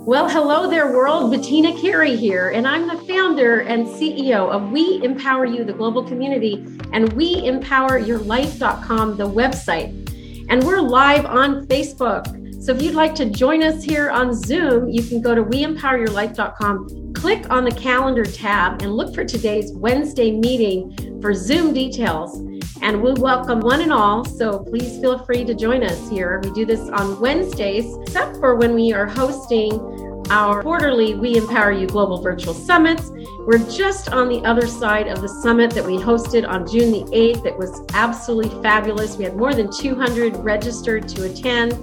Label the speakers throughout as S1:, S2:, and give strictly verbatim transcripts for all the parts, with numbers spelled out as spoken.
S1: Well, hello there, world. Bettina Carey here, and I'm the founder and C E O of We Empower You, the global community, and we empower your life dot com, the website. And we're live on Facebook. So if you'd like to join us here on Zoom, you can go to we empower your life dot com, click on the calendar tab, and look for today's Wednesday meeting for Zoom details. And we welcome one and all, so please feel free to join us here. We do this on Wednesdays, except for when we are hosting our quarterly We Empower You Global Virtual Summits. We're just on the other side of the summit that we hosted on June the eighth. It was absolutely fabulous. We had more than two hundred registered to attend.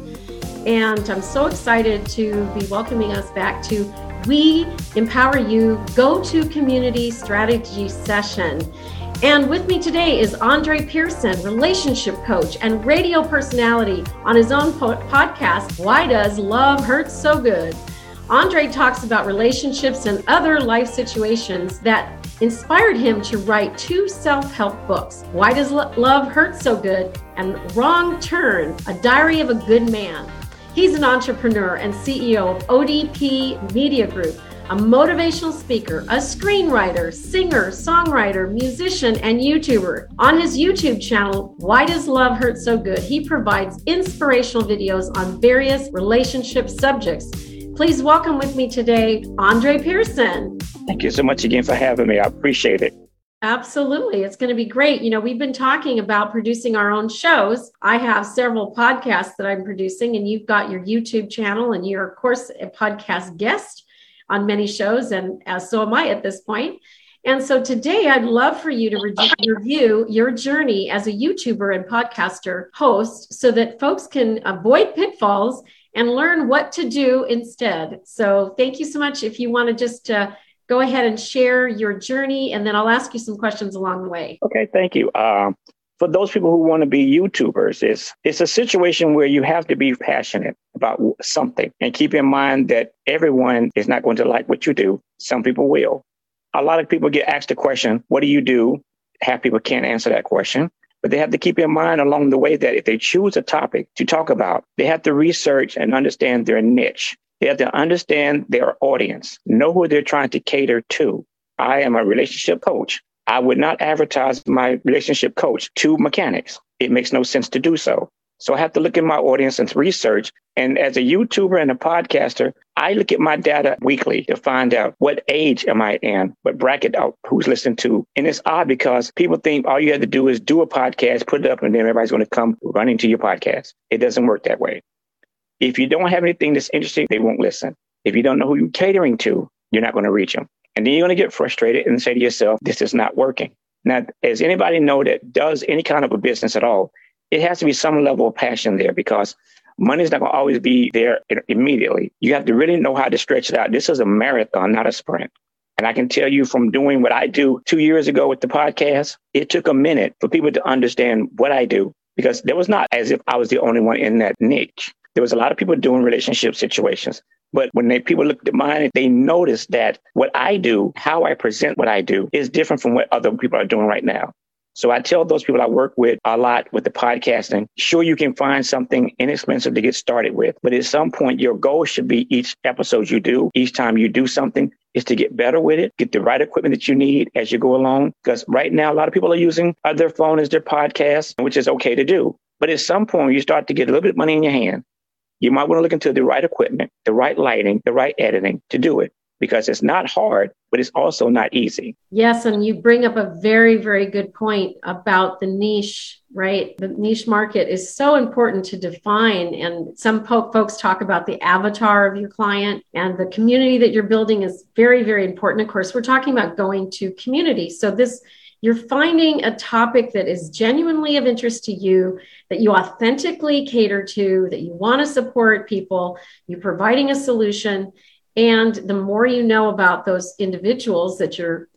S1: And I'm so excited to be welcoming us back to We Empower You Go-To Community Strategy Session. And with me today is Andre Pearson, relationship coach and radio personality on his own po- podcast, Why Does Love Hurt So Good? Andre talks about relationships and other life situations that inspired him to write two self-help books, Why Does Lo- Love Hurt So Good? And Wrong Turn, A Diary of a Good Man. He's an entrepreneur and C E O of O D P Media Group, a motivational speaker, a screenwriter, singer, songwriter, musician, and YouTuber. On his YouTube channel, Why Does Love Hurt So Good? He provides inspirational videos on various relationship subjects. Please welcome with me today, Andre Pearson.
S2: Thank you so much again for having me. I appreciate it.
S1: Absolutely. It's going to be great. You know, we've been talking about producing our own shows. I have several podcasts that I'm producing, and you've got your YouTube channel, and you're, of course, a podcast guest on many shows, and as so am I at this point. And so today I'd love for you to re- review your journey as a YouTuber and podcaster host so that folks can avoid pitfalls and learn what to do instead. So thank you so much. If you want to just uh, go ahead and share your journey, and then I'll ask you some questions along the way.
S2: Okay, thank you. Um, for those people who want to be YouTubers, it's, it's a situation where you have to be passionate about something and keep in mind that everyone is not going to like what you do. Some people will. A lot of people get asked the question, what do you do? Half people can't answer that question. But they have to keep in mind along the way that if they choose a topic to talk about, they have to research and understand their niche. They have to understand their audience, know who they're trying to cater to. I am a relationship coach. I would not advertise my relationship coach to mechanics. It makes no sense to do so. So I have to look at my audience and research. And as a YouTuber and a podcaster, I look at my data weekly to find out what age am I in, what bracket out, who's listening to. And it's odd because people think all you have to do is do a podcast, put it up, and then everybody's going to come running to your podcast. It doesn't work that way. If you don't have anything that's interesting, they won't listen. If you don't know who you're catering to, you're not going to reach them. And then you're going to get frustrated and say to yourself, this is not working. Now, as anybody know that does any kind of a business at all, it has to be some level of passion there because money is not going to always be there immediately. You have to really know how to stretch it out. This is a marathon, not a sprint. And I can tell you from doing what I do two years ago with the podcast, it took a minute for people to understand what I do because there was not as if I was the only one in that niche. There was a lot of people doing relationship situations. But when they, people looked at mine, they noticed that what I do, how I present what I do is different from what other people are doing right now. So I tell those people I work with a lot with the podcasting, sure, you can find something inexpensive to get started with. But at some point, your goal should be each episode you do, each time you do something, is to get better with it, get the right equipment that you need as you go along. Because right now, a lot of people are using their phone as their podcast, which is okay to do. But at some point, you start to get a little bit of money in your hand. You might want to look into the right equipment, the right lighting, the right editing to do it. Because it's not hard, but it's also not easy.
S1: Yes, and you bring up a very, very good point about the niche, right? The niche market is so important to define. And some po- folks talk about the avatar of your client, and the community that you're building is very, very important. Of course, we're talking about going to community. So this, you're finding a topic that is genuinely of interest to you, that you authentically cater to, that you want to support people, you're providing a solution. And the more you know about those individuals that you're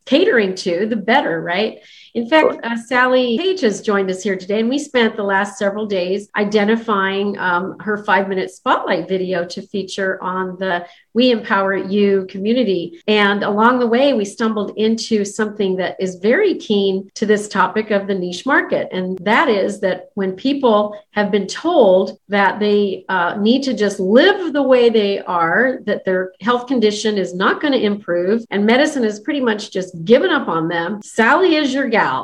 S1: catering to, the better, right? In fact, uh, Sally Page has joined us here today, and we spent the last several days identifying um, her five-minute spotlight video to feature on the We Empower You community. And along the way, we stumbled into something that is very keen to this topic of the niche market. And that is that when people have been told that they uh, need to just live the way they are, that their health condition is not going to improve, and medicine has pretty much just given up on them, Sally is your gal.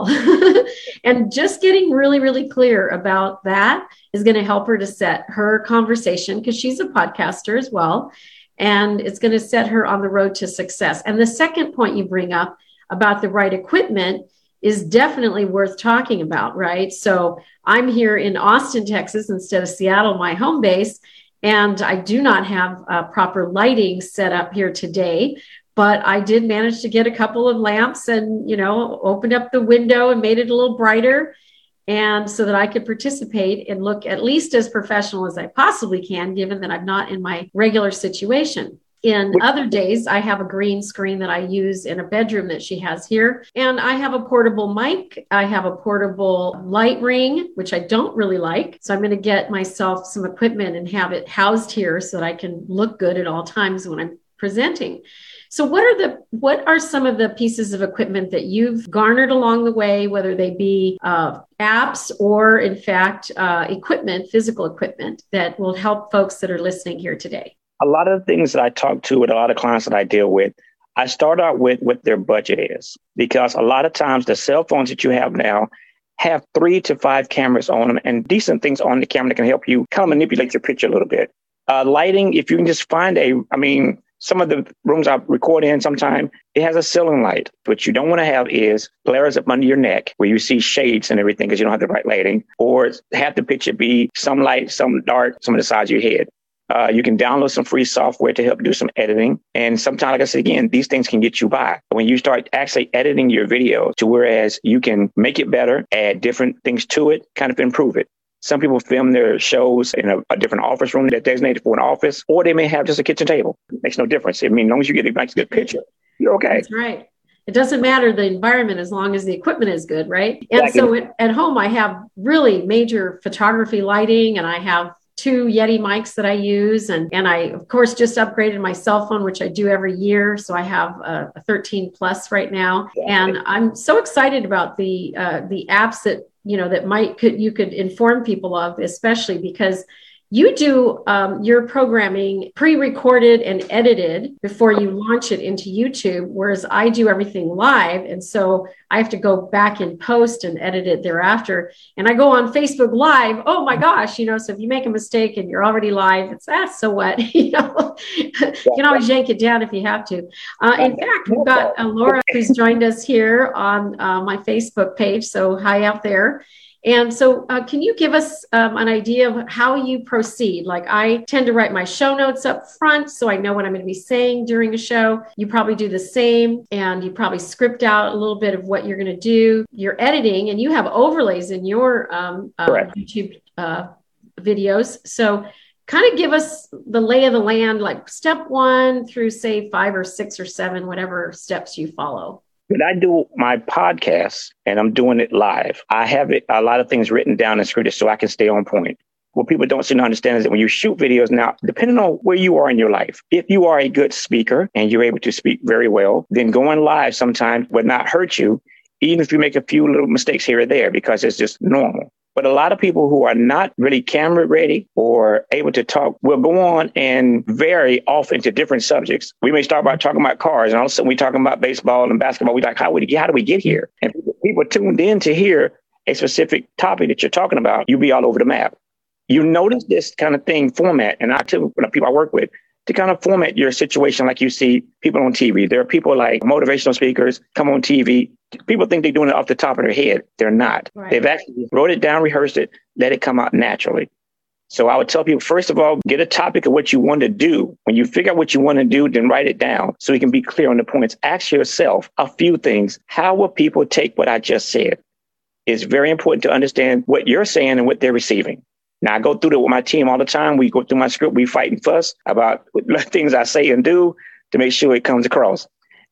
S1: And just getting really, really clear about that is going to help her to set her conversation, because she's a podcaster as well. And it's going to set her on the road to success. And the second point you bring up about the right equipment is definitely worth talking about, right? So I'm here in Austin, Texas, instead of Seattle, my home base, and I do not have uh, proper lighting set up here today. But I did manage to get a couple of lamps and, you know, opened up the window and made it a little brighter, and so that I could participate and look at least as professional as I possibly can, given that I'm not in my regular situation. In other days, I have a green screen that I use in a bedroom that she has here. And I have a portable mic. I have a portable light ring, which I don't really like. So I'm going to get myself some equipment and have it housed here so that I can look good at all times when I'm presenting. So what are the what are some of the pieces of equipment that you've garnered along the way, whether they be uh, apps or, in fact, uh, equipment, physical equipment that will help folks that are listening here today?
S2: A lot of the things that I talk to with a lot of clients that I deal with, I start out with what their budget is, because a lot of times the cell phones that you have now have three to five cameras on them and decent things on the camera that can help you kind of manipulate your picture a little bit. Uh, lighting, if you can just find a, I mean, some of the rooms I record in sometime, it has a ceiling light. What you don't want to have is glares up under your neck where you see shades and everything because you don't have the right lighting, or have the picture be some light, some dark, some of the sides of your head. Uh, you can download some free software to help do some editing. And sometimes, like I said, again, these things can get you by. When you start actually editing your video to whereas you can make it better, add different things to it, kind of improve it. Some people film their shows in a, a different office room that's designated for an office, or they may have just a kitchen table. It makes no difference. I mean, as long as you get a nice, good picture, you're okay.
S1: That's right. It doesn't matter the environment as long as the equipment is good, right? And exactly. So at, at home, I have really major photography lighting, and I have two Yeti mics that I use. And, and I, of course, just upgraded my cell phone, which I do every year. So I have a, a thirteen plus right now. Yeah. And I'm so excited about the uh, the apps that, you know, that might could you could inform people of, especially because you do um, your programming pre-recorded and edited before you launch it into YouTube, whereas I do everything live. And so I have to go back in post and edit it thereafter. And I go on Facebook Live. Oh my gosh, you know, so if you make a mistake and you're already live, it's, ah, so what? you know, you can always yank it down if you have to. Uh, in fact, we've got uh, Laura who's joined us here on uh, my Facebook page. So hi out there. And so uh, can you give us um, an idea of how you proceed? Like, I tend to write my show notes up front so I know what I'm going to be saying during a show. You probably do the same, and you probably script out a little bit of what you're going to do. You're editing, and you have overlays in your um, uh, YouTube uh, videos. So kind of give us the lay of the land, like step one through, say, five or six or seven, whatever steps you follow.
S2: When I do my podcast and I'm doing it live, I have it, a lot of things written down and scripted so I can stay on point. What people don't seem to understand is that when you shoot videos now, depending on where you are in your life, if you are a good speaker and you're able to speak very well, then going live sometimes would not hurt you, even if you make a few little mistakes here or there, because it's just normal. But a lot of people who are not really camera ready or able to talk will go on and vary off into different subjects. We may start by talking about cars, and all of a sudden we're talking about baseball and basketball. We're like, how, we, how do we get here? And people, people tuned in to hear a specific topic that you're talking about, you'll be all over the map. You notice this kind of thing format, and I tell people I work with, to kind of format your situation like you see people on T V. There are people like motivational speakers come on T V. People think they're doing it off the top of their head. They're not. Right. They've actually wrote it down, rehearsed it, let it come out naturally. So I would tell people, first of all, get a topic of what you want to do. When you figure out what you want to do, then write it down so you can be clear on the points. Ask yourself a few things. How will people take what I just said? It's very important to understand what you're saying and what they're receiving. Now, I go through it with my team all the time. We go through my script. We fight and fuss about things I say and do to make sure it comes across.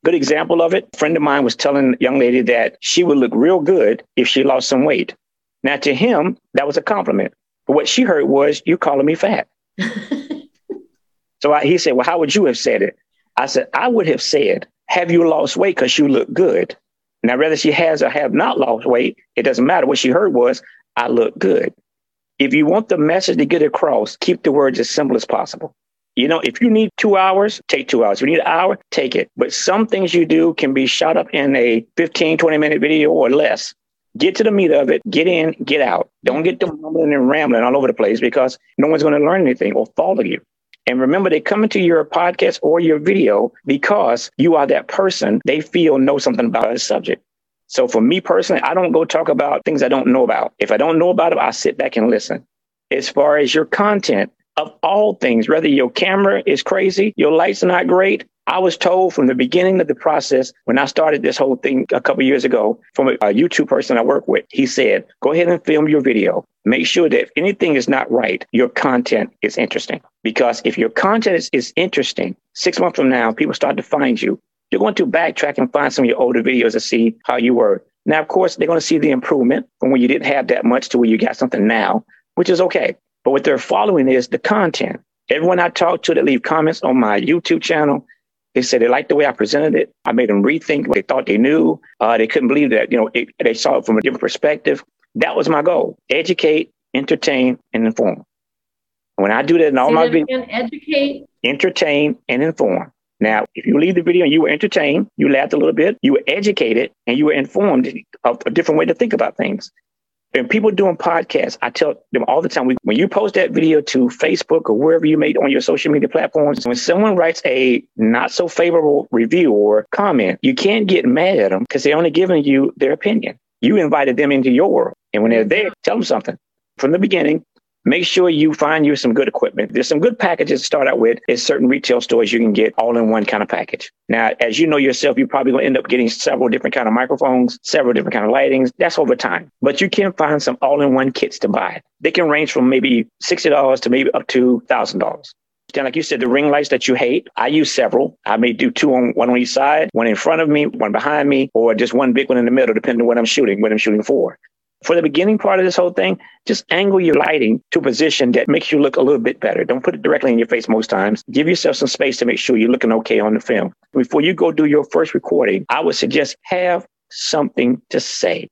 S2: Good example of it. A friend of mine was telling a young lady that she would look real good if she lost some weight. Now, to him, that was a compliment. But what she heard was, "You calling me fat." So I, he said, "Well, how would you have said it?" I said, "I would have said, have you lost weight because you look good?" Now, whether she has or have not lost weight, it doesn't matter. What she heard was, "I look good." If you want the message to get across, keep the words as simple as possible. You know, if you need two hours, take two hours. If you need an hour, take it. But some things you do can be shot up in a fifteen, twenty minute video or less. Get to the meat of it, get in, get out. Don't get to mumbling and rambling all over the place because no one's going to learn anything or follow you. And remember, they come into your podcast or your video because you are that person they feel know something about a subject. So for me personally, I don't go talk about things I don't know about. If I don't know about it, I sit back and listen. As far as your content, of all things, whether your camera is crazy, your lights are not great, I was told from the beginning of the process, when I started this whole thing a couple of years ago, from a, a YouTube person I work with, he said, go ahead and film your video. Make sure that if anything is not right, your content is interesting. Because if your content is, is interesting, six months from now, people start to find you. You're going to backtrack and find some of your older videos to see how you were. Now, of course, they're going to see the improvement from when you didn't have that much to where you got something now, which is okay. But what they're following is the content. Everyone I talk to that leave comments on my YouTube channel, they said they liked the way I presented it. I made them rethink what they thought they knew. Uh, they couldn't believe that, you know, it, they saw it from a different perspective. That was my goal. Educate, entertain, and inform. When I do that in all my videos,
S1: educate,
S2: entertain, and inform. Now, if you leave the video and you were entertained, you laughed a little bit, you were educated, and you were informed of a different way to think about things. And people doing podcasts, I tell them all the time, when you post that video to Facebook or wherever you made on your social media platforms, when someone writes a not so favorable review or comment, you can't get mad at them because they're only giving you their opinion. You invited them into your world. And when they're there, tell them something. From the beginning, make sure you find you some good equipment. There's some good packages to start out with. At certain retail stores, you can get all-in-one kind of package. Now, as you know yourself, you're probably going to end up getting several different kind of microphones, several different kind of lightings. That's over time. But you can find some all-in-one kits to buy. They can range from maybe sixty dollars to maybe up to one thousand dollars. And like you said, the ring lights that you hate, I use several. I may do two on one on each side, one in front of me, one behind me, or just one big one in the middle, depending on what I'm shooting, what I'm shooting for. For the beginning part of this whole thing, just angle your lighting to a position that makes you look a little bit better. Don't put it directly in your face most times. Give yourself some space to make sure you're looking okay on the film. Before you go do your first recording, I would suggest have something to say.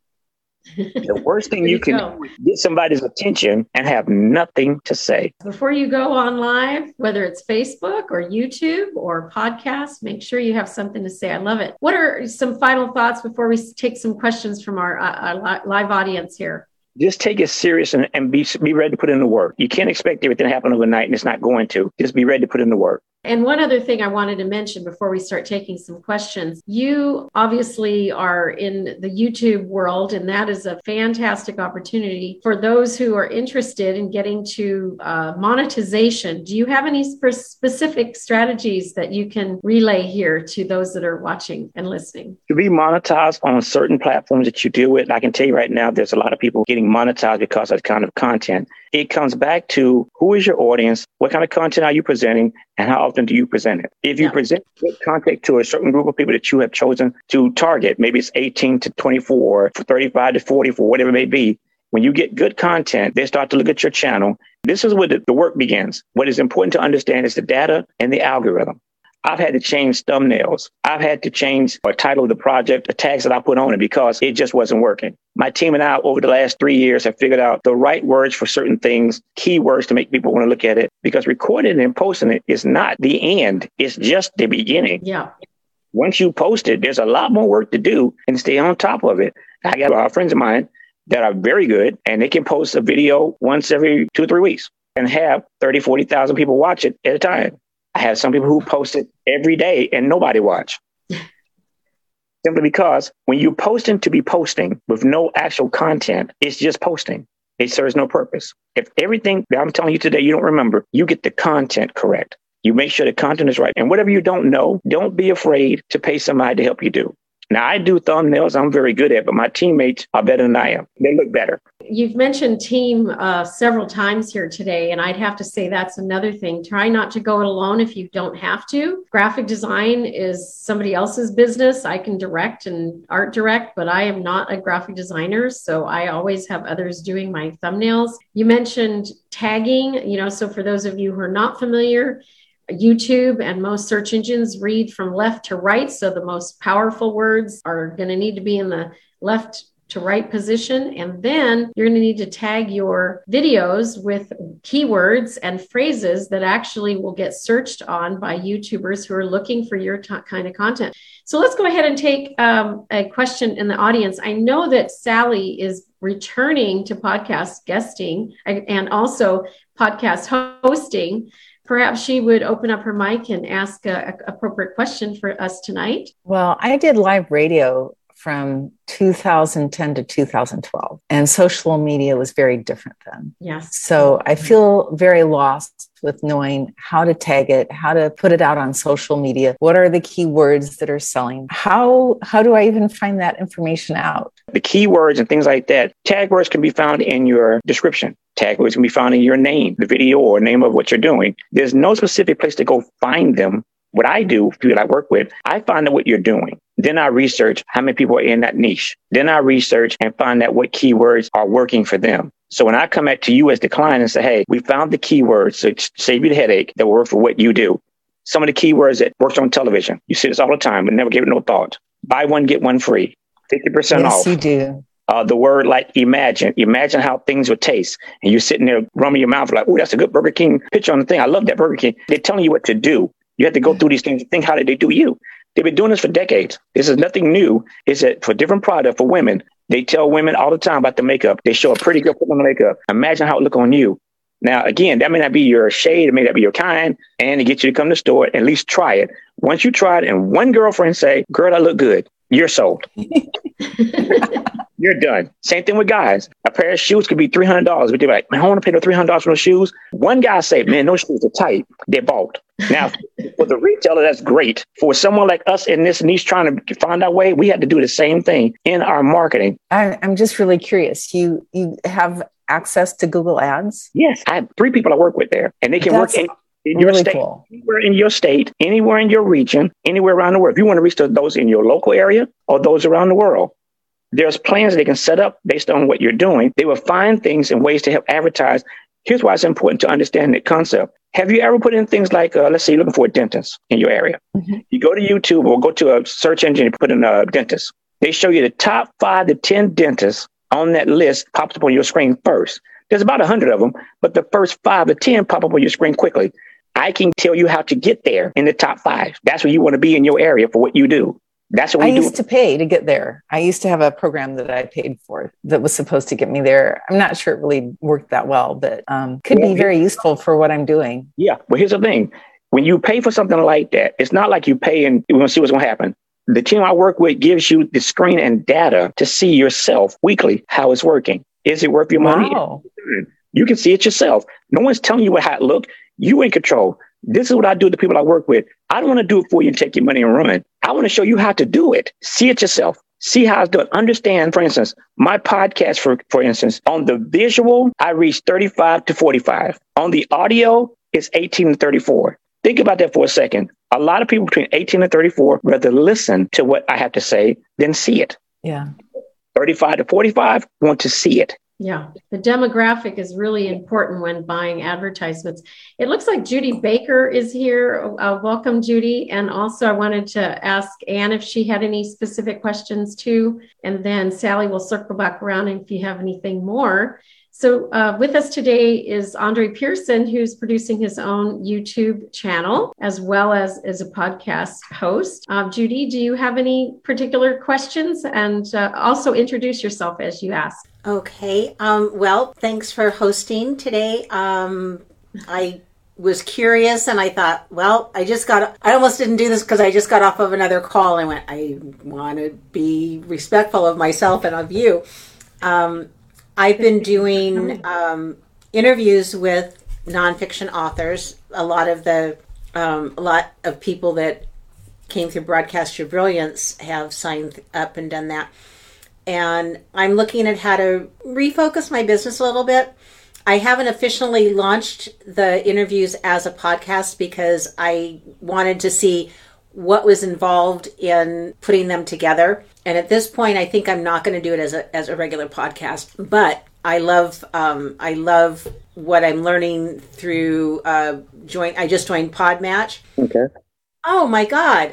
S2: The worst thing you, you can go. do is get somebody's attention and have nothing to say.
S1: Before you go on live, whether it's Facebook or YouTube or podcast, make sure you have something to say. I love it. What are some final thoughts before we take some questions from our, uh, our live audience here?
S2: Just take it serious and, and be, be ready to put in the work. You can't expect everything to happen overnight, and it's not going to. Just be ready to put in the work.
S1: And one other thing I wanted to mention before we start taking some questions, you obviously are in the YouTube world, and that is a fantastic opportunity for those who are interested in getting to uh, monetization. Do you have any sp- specific strategies that you can relay here to those that are watching and listening?
S2: To be monetized on certain platforms that you deal with, I can tell you right now, there's a lot of people getting monetized because of the kind of content. It comes back to who is your audience, what kind of content are you presenting, and how often do you present it? If you yeah. present good content to a certain group of people that you have chosen to target, maybe it's eighteen to twenty-four, thirty-five to forty-four, whatever it may be, when you get good content, they start to look at your channel. This is where the, the work begins. What is important to understand is the data and the algorithm. I've had to change thumbnails. I've had to change the title of the project, the tags that I put on it, because it just wasn't working. My team and I, over the last three years, have figured out the right words for certain things, keywords to make people want to look at it, because recording and posting it is not the end. It's just the beginning.
S1: Yeah.
S2: Once you post it, there's a lot more work to do and stay on top of it. I got uh, friends of mine that are very good, and they can post a video once every two or three weeks and have thirty, forty thousand people watch it at a time. I have some people who post it every day and nobody watch. Simply because when you're posting to be posting with no actual content, it's just posting. It serves no purpose. If everything that I'm telling you today, you don't remember, you get the content correct. You make sure the content is right. And whatever you don't know, don't be afraid to pay somebody to help you do. Now, I do thumbnails. I'm very good at it, but my teammates are better than I am. They look better.
S1: You've mentioned team uh, several times here today, and I'd have to say that's another thing. Try not to go it alone if you don't have to. Graphic design is somebody else's business. I can direct and art direct, but I am not a graphic designer, so I always have others doing my thumbnails. You mentioned tagging, you know, so for those of you who are not familiar, YouTube and most search engines read from left to right. So the most powerful words are going to need to be in the left to right position. And then you're going to need to tag your videos with keywords and phrases that actually will get searched on by YouTubers who are looking for your t- kind of content. So let's go ahead and take um, a question in the audience. I know that Sally is returning to podcast guesting and also podcast hosting. Perhaps she would open up her mic and ask an appropriate question for us tonight.
S3: Well, I did live radio from two thousand ten to two thousand twelve, and social media was very different then.
S1: Yes.
S3: So I feel very lost with knowing how to tag it, how to put it out on social media. What are the keywords that are selling? How how do I even find that information out?
S2: The keywords and things like that, tag words can be found in your description. Tag words can be found in your name, the video or name of what you're doing. There's no specific place to go find them. What I do, people I work with, I find out what you're doing. Then I research how many people are in that niche. Then I research and find out what keywords are working for them. So when I come back to you as the client and say, hey, we found the keywords to save you the headache that work for what you do. Some of the keywords that works on television. You see this all the time, but never give it no thought. Buy one, get one free. fifty percent
S3: yes,
S2: off.
S3: Yes, you do.
S2: Uh, the word like imagine, imagine how things would taste. And you're sitting there rumming your mouth like, oh, that's a good Burger King picture on the thing. I love that Burger King. They're telling you what to do. You have to go through these things and think, how did they do you? They've been doing this for decades. This is nothing new. It's that for different product for women, they tell women all the time about the makeup. They show a pretty girl putting on the makeup. Imagine how it look on you. Now, again, that may not be your shade. It may not be your kind. And to get you to come to the store, at least try it. Once you try it and one girlfriend say, girl, I look good, you're sold. You're done. Same thing with guys. A pair of shoes could be three hundred dollars. But they're like, man, I want to pay the three hundred dollars for those shoes. One guy say, man, those shoes are tight. They're bought. Now, for the retailer, that's great. For someone like us in this niche trying to find our way, we had to do the same thing in our marketing.
S3: I, I'm just really curious. You you have access to Google Ads?
S2: Yes. I have three people I work with there, and they can
S3: That's
S2: work in, in your
S3: really
S2: state,
S3: cool.
S2: anywhere in your state, anywhere in your region, anywhere around the world. If you want to reach those in your local area or those around the world, there's plans they can set up based on what you're doing. They will find things and ways to help advertise. Here's why it's important to understand the concept. Have you ever put in things like, uh, let's say you're looking for a dentist in your area. Mm-hmm. You go to YouTube or go to a search engine and put in a dentist. They show you the top five to ten dentists on that list pops up on your screen first. There's about a hundred of them, but the first five to ten pop up on your screen quickly. I can tell you how to get there in the top five. That's where you want to be in your area for what you do. That's what we
S3: I
S2: do.
S3: used to pay to get there. I used to have a program that I paid for that was supposed to get me there. I'm not sure it really worked that well, but um, could be very useful for what I'm doing.
S2: Yeah. Well, here's the thing. When you pay for something like that, it's not like you pay and you want to see what's going to happen. The team I work with gives you the screen and data to see yourself weekly how it's working. Is it worth your money?
S3: Wow.
S2: You can see it yourself. No one's telling you how it look. You in control. This is what I do with the people I work with. I don't want to do it for you and take your money and run. I want to show you how to do it. See it yourself. See how it's done. Understand, for instance, my podcast, for, for instance, on the visual, I reach thirty-five to forty-five. On the audio, it's eighteen to thirty-four. Think about that for a second. A lot of people between eighteen and thirty-four rather listen to what I have to say than see it.
S3: Yeah.
S2: thirty-five to forty-five want to see it.
S1: Yeah, the demographic is really important when buying advertisements. It looks like Judy Baker is here. Uh, welcome, Judy. And also I wanted to ask Anne if she had any specific questions too. And then Sally will circle back around if you have anything more. So uh, with us today is Andre Pearson, who's producing his own YouTube channel, as well as as a podcast host. Uh, Judy, do you have any particular questions? And uh, also introduce yourself as you ask.
S4: Okay. Um, well, thanks for hosting today. Um, I was curious and I thought, well, I just got, I almost didn't do this because I just got off of another call. I went, I want to be respectful of myself and of you. Um, I've been doing um, interviews with nonfiction authors. A lot of the, um, a lot of people that came through Broadcast Your Brilliance have signed up and done that. And I'm looking at how to refocus my business a little bit. I haven't officially launched the interviews as a podcast because I wanted to see what was involved in putting them together. And at this point, I think I'm not going to do it as a as a regular podcast. But I love um, I love what I'm learning through uh, join. I just joined Podmatch.
S2: Okay.
S4: Oh my God!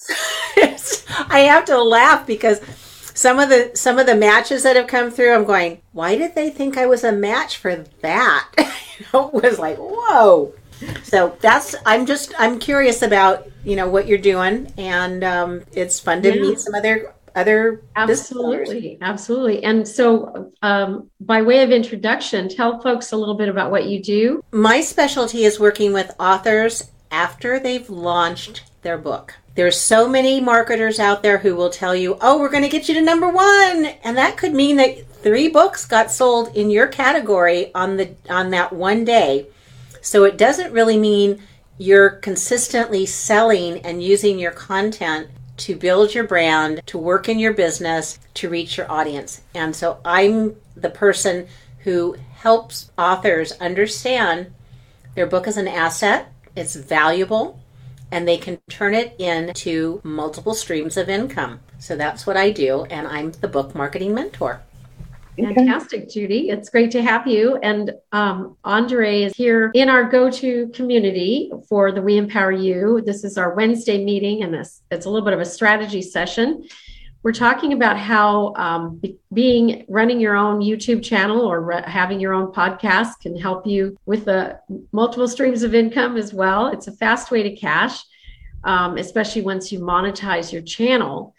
S4: I have to laugh because some of the some of the matches that have come through, I'm going, why did they think I was a match for that? You know, it was like, whoa. So that's, I'm just, I'm curious about, you know, what you're doing. And um, it's fun to yeah. meet some other, other
S1: Absolutely. Absolutely. And so um, by way of introduction, tell folks a little bit about what you do.
S4: My specialty is working with authors after they've launched their book. There's so many marketers out there who will tell you, oh, we're going to get you to number one. And that could mean that three books got sold in your category on the on that one day. So it doesn't really mean you're consistently selling and using your content to build your brand, to work in your business, to reach your audience. And so I'm the person who helps authors understand their book is an asset, it's valuable, and they can turn it into multiple streams of income. So that's what I do, and I'm the book marketing mentor.
S1: Fantastic, Judy. It's great to have you. And um, Andre is here in our go-to community for the We Empower You. This is our Wednesday meeting, and this it's a little bit of a strategy session. We're talking about how um, be, being running your own YouTube channel or re- having your own podcast can help you with the multiple streams of income as well. It's a fast way to cash, um, especially once you monetize your channel.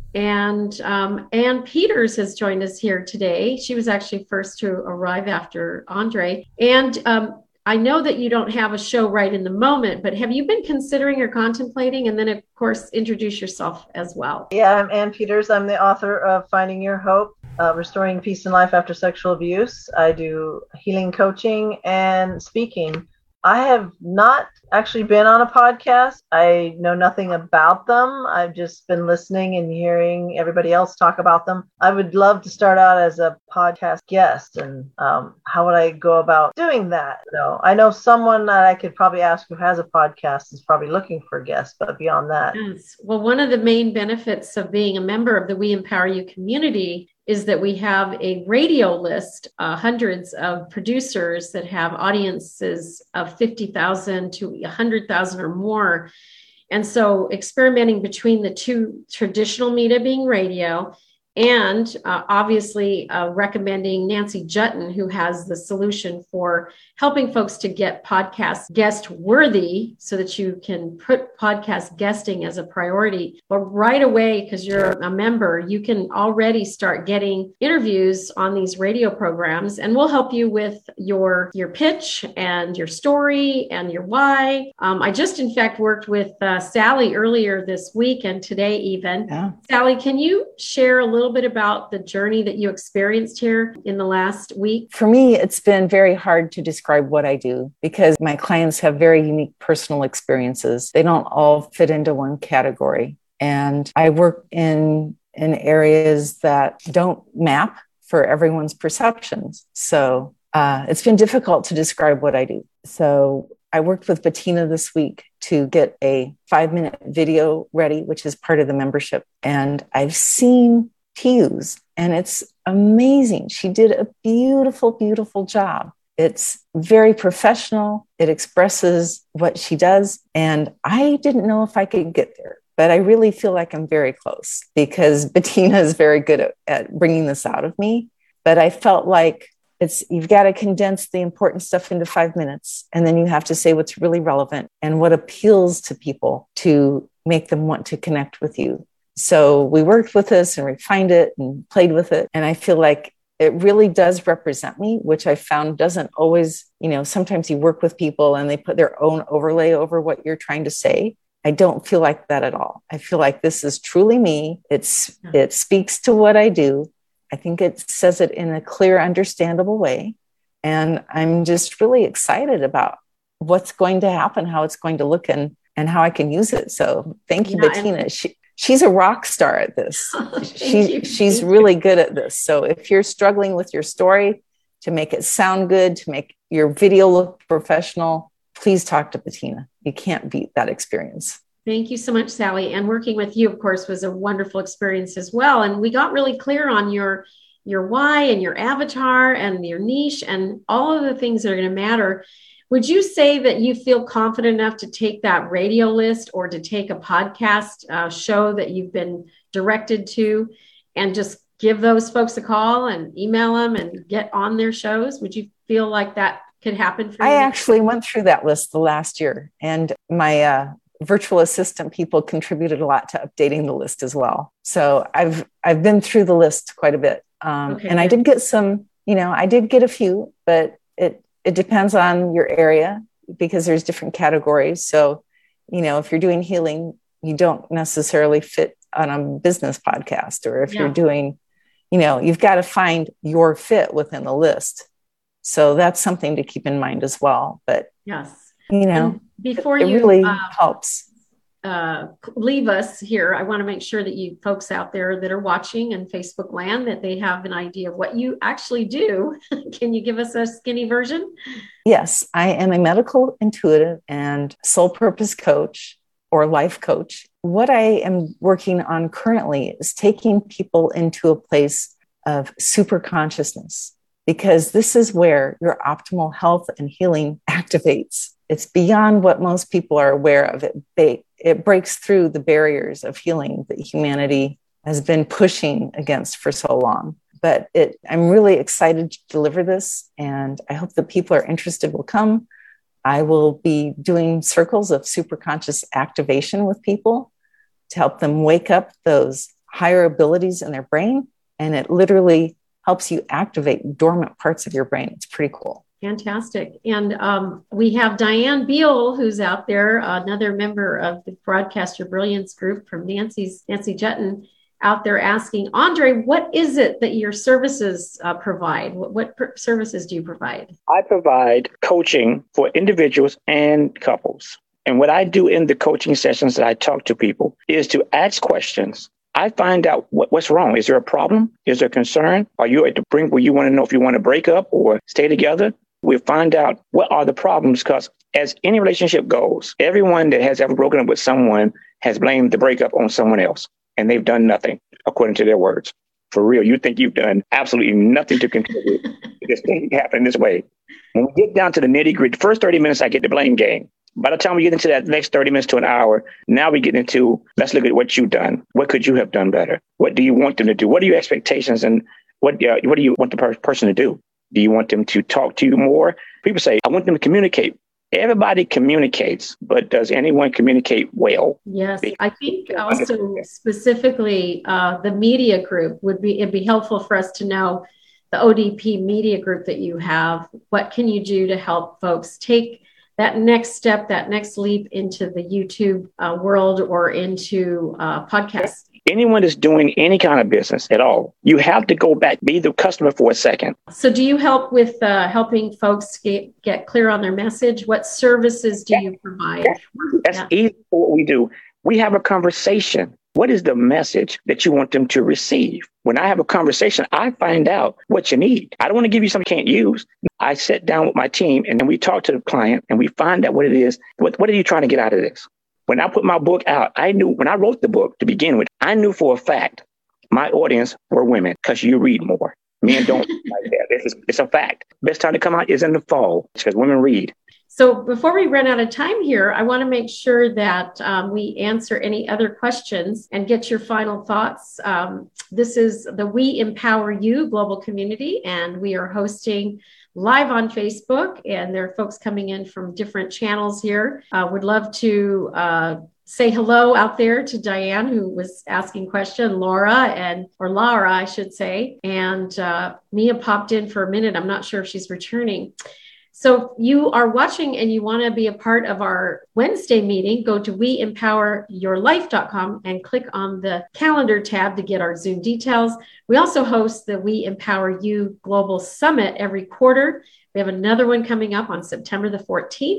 S1: And um, Ann Peters has joined us here today. She was actually first to arrive after Andre. And um, I know that you don't have a show right in the moment, but have you been considering or contemplating? And then, of course, introduce yourself as well.
S5: Yeah, I'm Ann Peters. I'm the author of Finding Your Hope, uh, Restoring Peace in Life After Sexual Abuse. I do healing coaching and speaking. I have not actually been on a podcast. I know nothing about them. I've just been listening and hearing everybody else talk about them. I would love to start out as a podcast guest. And um, how would I go about doing that? So I know someone that I could probably ask who has a podcast is probably looking for a guest, but beyond that.
S1: Yes. Well, one of the main benefits of being a member of the We Empower You community is that we have a radio list, uh, hundreds of producers that have audiences of fifty thousand to one hundred thousand or more. And so experimenting between the two, traditional media being radio, and uh, obviously uh, recommending Nancy Jutton, who has the solution for helping folks to get podcast guest worthy so that you can put podcast guesting as a priority. But right away, because you're a member, you can already start getting interviews on these radio programs, and we'll help you with your, your pitch and your story and your why. Um, I just, in fact, worked with uh, Sally earlier this week and today even. Yeah. Sally, can you share a little bit about the journey that you experienced here in the last week?
S3: For me, it's been very hard to describe what I do because my clients have very unique personal experiences. They don't all fit into one category. And I work in, in areas that don't map for everyone's perceptions. So uh, it's been difficult to describe what I do. So I worked with Bettina this week to get a five minute video ready, which is part of the membership. And I've seen Hughes, and it's amazing. She did a beautiful, beautiful job. It's very professional. It expresses what she does. And I didn't know if I could get there, but I really feel like I'm very close because Bettina is very good at, at bringing this out of me. But I felt like it's, you've got to condense the important stuff into five minutes. And then you have to say what's really relevant and what appeals to people to make them want to connect with you. So we worked with this and refined it and played with it. And I feel like it really does represent me, which I found doesn't always, you know, sometimes you work with people and they put their own overlay over what you're trying to say. I don't feel like that at all. I feel like this is truly me. It's, it speaks to what I do. I think it says it in a clear, understandable way. And I'm just really excited about what's going to happen, how it's going to look. And and how I can use it. So thank you,
S1: Yeah,
S3: Bettina.
S1: and-
S3: She, she's a rock star at this. she,
S1: you.
S3: she's
S1: Thank
S3: really
S1: you.
S3: good at this. So if you're struggling with your story, to make it sound good, to make your video look professional, please talk to Bettina. You can't beat that experience.
S1: Thank you so much, Sally. And working with you, of course, was a wonderful experience as well. And we got really clear on your your why and your avatar and your niche and all of the things that are going to matter. Would you say that you feel confident enough to take that radio list or to take a podcast uh, show that you've been directed to and just give those folks a call and email them and get on their shows? Would you feel like that could happen for you?
S3: I actually went through that list the last year, and my uh, virtual assistant people contributed a lot to updating the list as well. So I've I've been through the list quite a bit. Um,
S1: Okay,
S3: and I
S1: good.
S3: did get some, you know, I did get a few, but it, it depends on your area because there's different categories. So, you know, if you're doing healing, you don't necessarily fit on a business podcast, or if
S1: Yeah.
S3: you're doing, you know, you've got to find your fit within the list. So that's something to keep in mind as well. But,
S1: Yes.
S3: you know,
S1: And before
S3: it
S1: you
S3: really
S1: uh,
S3: helps.
S1: uh, leave us here, I want to make sure that you folks out there that are watching in Facebook land, that they have an idea of what you actually do. Can you give us a skinny version?
S3: Yes, I am a medical intuitive and soul purpose coach or life coach. What I am working on currently is taking people into a place of super consciousness, because this is where your optimal health and healing activates. It's beyond what most people are aware of. It, they, it breaks through the barriers of healing that humanity has been pushing against for so long. But it, I'm really excited to deliver this, and I hope that people are interested will come. I will be doing circles of superconscious activation with people to help them wake up those higher abilities in their brain. And it literally helps you activate dormant parts of your brain. It's pretty cool.
S1: Fantastic. And um, we have Diane Beal, who's out there, another member of the Broadcaster Brilliance group from Nancy's, Nancy Jutton, out there asking, Andre, what is it that your services uh, provide? What, what per- services do you provide?
S2: I provide coaching for individuals and couples. And what I do in the coaching sessions that I talk to people is to ask questions. I find out what, what's wrong. Is there a problem? Is there a concern? Are you at the brink where you want to know if you want to break up or stay together? We find out what are the problems, because as any relationship goes, everyone that has ever broken up with someone has blamed the breakup on someone else, and they've done nothing, according to their words. For real, you think you've done absolutely nothing to contribute to this thing happening this way. When we get down to the nitty gritty, the first thirty minutes, I get the blame game. By the time we get into that next thirty minutes to an hour, now we get into, let's look at what you've done. What could you have done better? What do you want them to do? What are your expectations? And what, uh, what do you want the per- person to do? Do you want them to talk to you more? People say, I want them to communicate. Everybody communicates, but does anyone communicate well?
S1: Yes, I think also specifically uh, the media group would be, it'd be helpful for us to know the O D P media group that you have. What can you do to help folks take that next step, that next leap into the YouTube uh, world or into uh, podcasts?
S2: Anyone that's doing any kind of business at all, you have to go back, be the customer for a second.
S1: So do you help with uh, helping folks get, get clear on their message? What services do you provide?
S2: That's
S1: Yeah.
S2: easy for what we do. We have a conversation. What is the message that you want them to receive? When I have a conversation, I find out what you need. I don't want to give you something you can't use. I sit down with my team and then we talk to the client and we find out what it is. What, what are you trying to get out of this? When I put my book out, I knew when I wrote the book to begin with, I knew for a fact my audience were women, because you read more. Men don't like that. It's, it's a fact. Best time to come out is in the fall because women read.
S1: So before we run out of time here, I want to make sure that um, we answer any other questions and get your final thoughts. Um, this is the We Empower You Global Community, and we are hosting live on Facebook, and there are folks coming in from different channels here. Uh, would love to uh, say hello out there to Diane, who was asking question, Laura, and or Laura, I should say. And uh, Mia popped in for a minute. I'm not sure if she's returning. So if you are watching and you want to be a part of our Wednesday meeting, go to we empower your life dot com and click on the calendar tab to get our Zoom details. We also host the We Empower You Global Summit every quarter. We have another one coming up on September the fourteenth.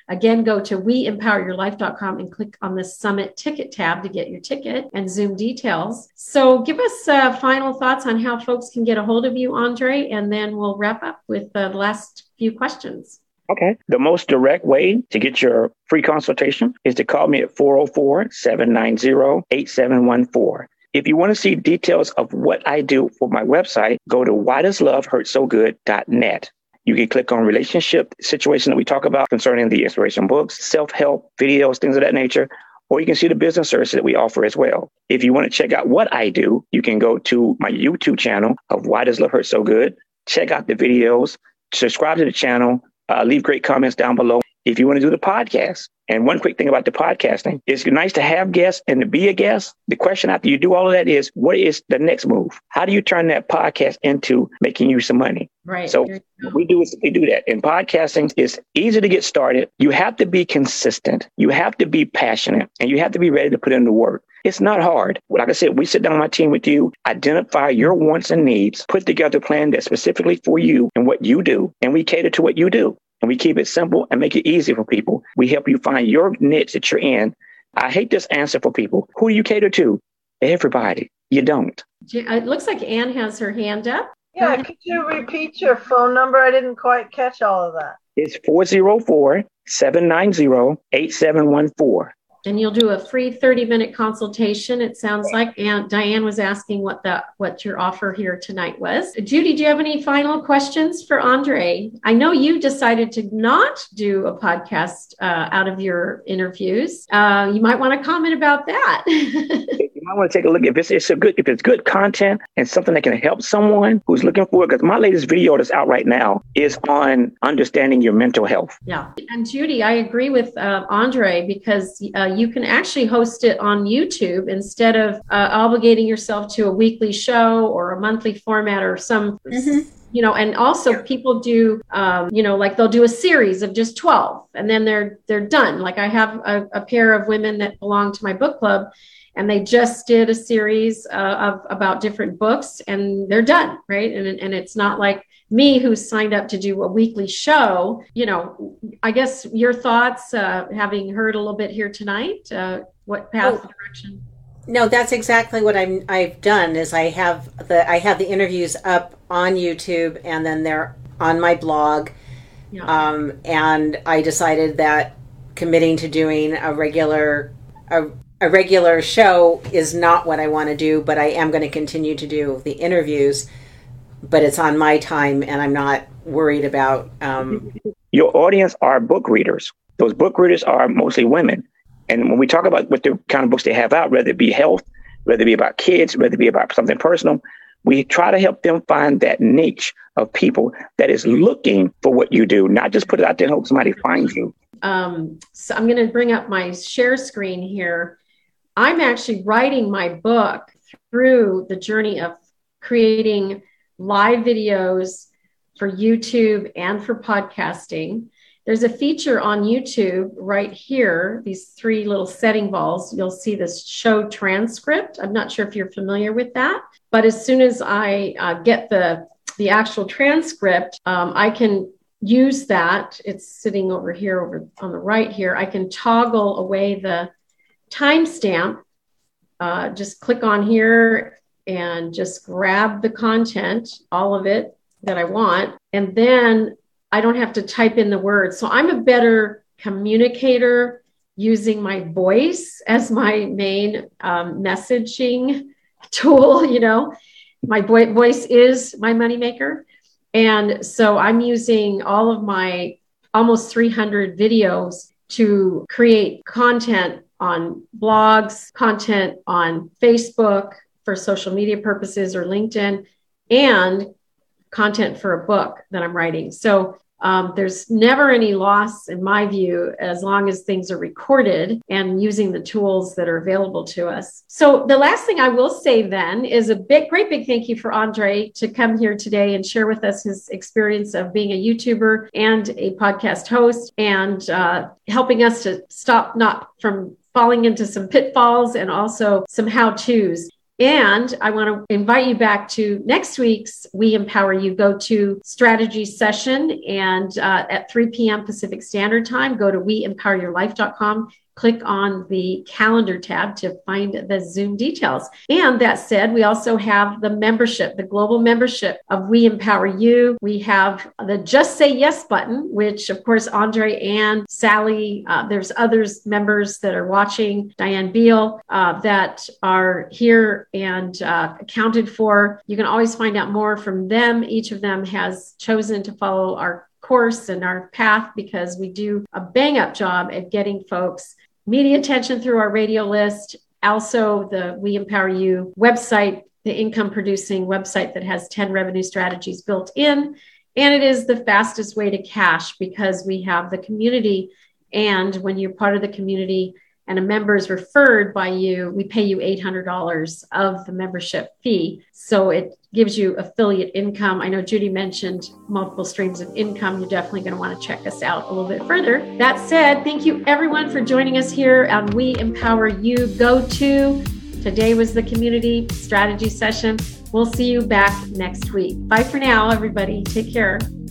S1: Again, go to we empower your life dot com and click on the Summit ticket tab to get your ticket and Zoom details. So give us uh, final thoughts on how folks can get a hold of you, Andre, and then we'll wrap up with the last few questions.
S2: Okay. The most direct way to get your free consultation is to call me at four oh four, seven nine zero, eight seven one four. If you want to see details of what I do for my website, go to why does love hurt so good dot net. You can click on relationship situation that we talk about concerning the inspiration books, self-help videos, things of that nature, or you can see the business services that we offer as well. If you want to check out what I do, you can go to my YouTube channel of Why Does Love Hurt So Good? Check out the videos, subscribe to the channel, uh, leave great comments down below. If you want to do the podcast, and one quick thing about the podcasting, it's nice to have guests and to be a guest. The question after you do all of that is, what is the next move? How do you turn that podcast into making you some money?
S1: Right.
S2: So what we do is we do that. In podcasting, it's easy to get started. You have to be consistent. You have to be passionate, and you have to be ready to put in the work. It's not hard. Like I said, we sit down on my team with you, identify your wants and needs, put together a plan that's specifically for you and what you do, and we cater to what you do. And we keep it simple and make it easy for people. We help you find your niche that you're in. I hate this answer for people. Who do you cater to? Everybody. You don't.
S1: It looks like Anne has her hand up.
S5: Yeah, could you repeat your phone number? I didn't quite catch all of that.
S2: It's four oh four, seven nine zero, eight seven one four.
S1: And you'll do a free thirty minute consultation. It sounds like Aunt Diane was asking what the what your offer here tonight was. Judy, do you have any final questions for Andre? I know you decided to not do a podcast uh, out of your interviews. Uh, you might want to comment about that.
S2: You might want to take a look if it's, it's a good if it's good content and something that can help someone who's looking for it. Because my latest video that's out right now is on understanding your mental health.
S1: Yeah, and Judy, I agree with uh, Andre because uh, you can actually host it on YouTube instead of uh, obligating yourself to a weekly show or a monthly format or some, mm-hmm. you know, and also yeah. people do, um, you know, like they'll do a series of just twelve and then they're, they're done. Like I have a, a pair of women that belong to my book club and they just did a series uh, of about different books and they're done. Right. And, and it's not like me who's signed up to do a weekly show. You know, I guess your thoughts, uh, having heard a little bit here tonight, uh, what path oh, direction?
S4: No, that's exactly what I'm, I've done is I have the, I have the interviews up on YouTube and then they're on my blog. Yeah. Um, and I decided that committing to doing a regular, a, a regular show is not what I want to do, but I am going to continue to do the interviews. But it's on my time and I'm not worried about... Um...
S2: Your audience are book readers. Those book readers are mostly women. And when we talk about what the kind of books they have out, whether it be health, whether it be about kids, whether it be about something personal, we try to help them find that niche of people that is looking for what you do, not just put it out there and hope somebody finds you.
S1: Um, so I'm going to bring up my share screen here. I'm actually writing my book through the journey of creating live videos for YouTube and for podcasting. There's a feature on YouTube right here, these three little setting balls. You'll see this show transcript. I'm not sure if you're familiar with that, but as soon as I uh, get the, the actual transcript, um, I can use that. It's sitting over here over on the right here. I can toggle away the timestamp. Uh, just click on here and just grab the content, all of it that I want. And then I don't have to type in the words. So I'm a better communicator using my voice as my main um, messaging tool. You know, my vo- voice is my moneymaker. And so I'm using all of my almost three hundred videos to create content on blogs, content on Facebook, for social media purposes or LinkedIn, and content for a book that I'm writing. So um, there's never any loss in my view, as long as things are recorded and using the tools that are available to us. So the last thing I will say then is a big, great big thank you for Andre to come here today and share with us his experience of being a YouTuber and a podcast host and uh, helping us to stop not from falling into some pitfalls and also some how-tos. And I want to invite you back to next week's We Empower You Go To strategy session. And uh, at three p.m. Pacific Standard Time, go to we empower your life dot com. Click on the calendar tab to find the Zoom details. And that said, we also have the membership, the global membership of We Empower You. We have the Just Say Yes button, which of course, Andre and Sally, uh, there's others members that are watching, Diane Beal, uh, that are here and uh, accounted for. You can always find out more from them. Each of them has chosen to follow our course and our path because we do a bang up job at getting folks media attention through our radio list. Also, the We Empower You website, the income producing website that has ten revenue strategies built in. And it is the fastest way to cash because we have the community. And when you're part of the community and a member is referred by you, we pay you eight hundred dollars of the membership fee. So it gives you affiliate income. I know Judy mentioned multiple streams of income. You're definitely going to want to check us out a little bit further. That said, thank you everyone for joining us here on We Empower You Go To. Today was the community strategy session. We'll see you back next week. Bye for now, everybody. Take care.